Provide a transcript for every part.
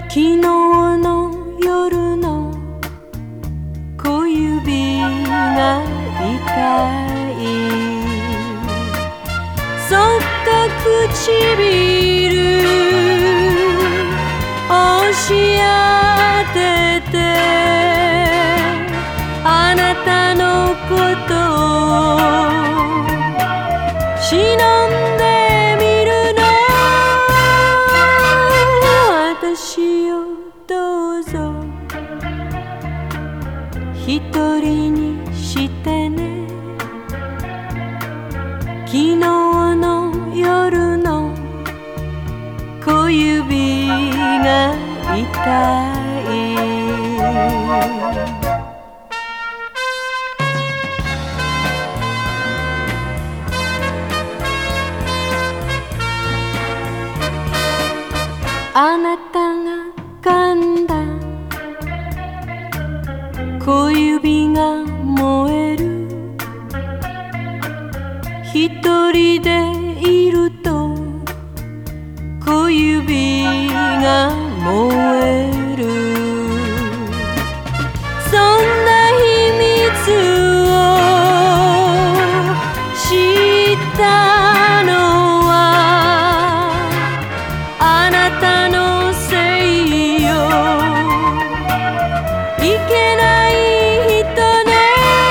昨日の夜の小指が痛い。そっか唇押し当ててあなたのことを忍んでみるの。私をどうぞ一人にしてね。昨日の夜の小指が痛い。あなたが噛んだ小指が燃える。一人でいると小指が燃える。そんな秘密を知ったのはあなたのせいよ。いけない人ね。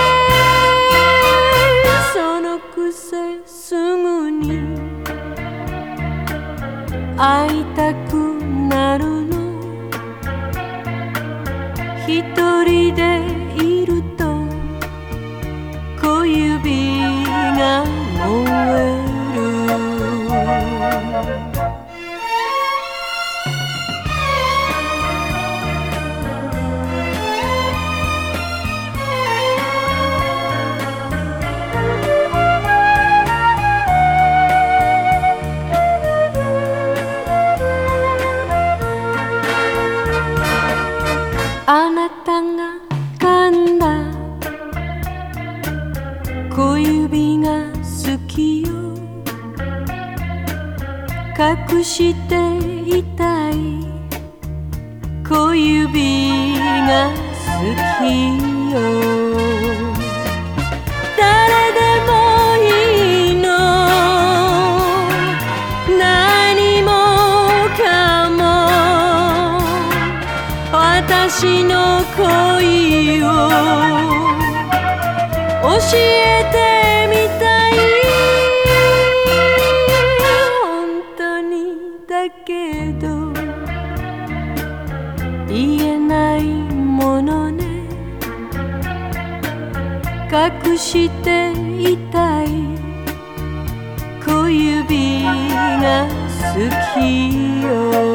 そのくせすぐに会いたくなるの。一人でいると小指が燃える。あなたが噛んだ小指が好きよ。隠していたい小指が好きよ。誰でもいいの。何もかも私の恋を教えてみたい。本当にだけど言えないものね。隠していたい小指が好きよ。